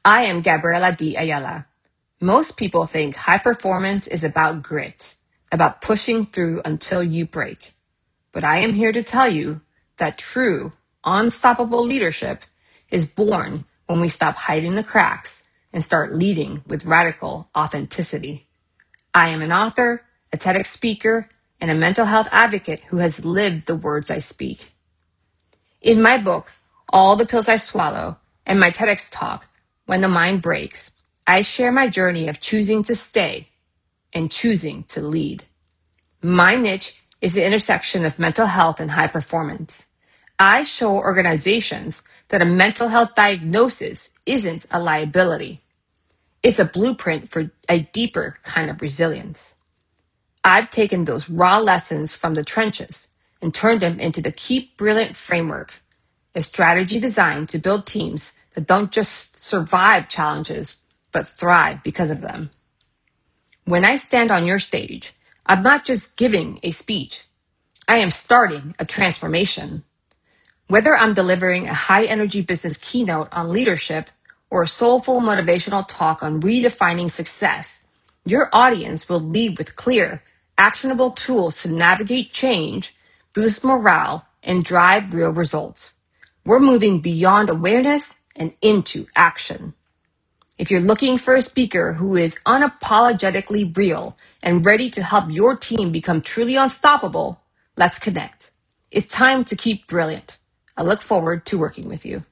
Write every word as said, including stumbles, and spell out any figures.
I am Gabriela D. Ayala. Most people think high performance is about grit, about pushing through until you break. But I am here to tell you that true, unstoppable leadership is born when we stop hiding the cracks and start leading with radical authenticity. I am an author, a TEDx speaker, and a mental health advocate who has lived the words I speak. In my book, All the Pills I Swallow, and my TEDx talk, When the Mind Breaks, I share my journey of choosing to stay and choosing to lead. My niche is the intersection of mental health and high performance. I show organizations that a mental health diagnosis isn't a liability. It's a blueprint for a deeper kind of resilience. I've taken those raw lessons from the trenches and turned them into the Keep Brilliant framework, a strategy designed to build teams that don't just survive challenges, but thrive because of them. When I stand on your stage, I'm not just giving a speech. I am starting a transformation. Whether I'm delivering a high-energy business keynote on leadership or a soulful motivational talk on redefining success, your audience will leave with clear, actionable tools to navigate change, boost morale, and drive real results. We're moving beyond awareness and into action. If you're looking for a speaker who is unapologetically real and ready to help your team become truly unstoppable, let's connect. It's time to keep brilliant. I look forward to working with you.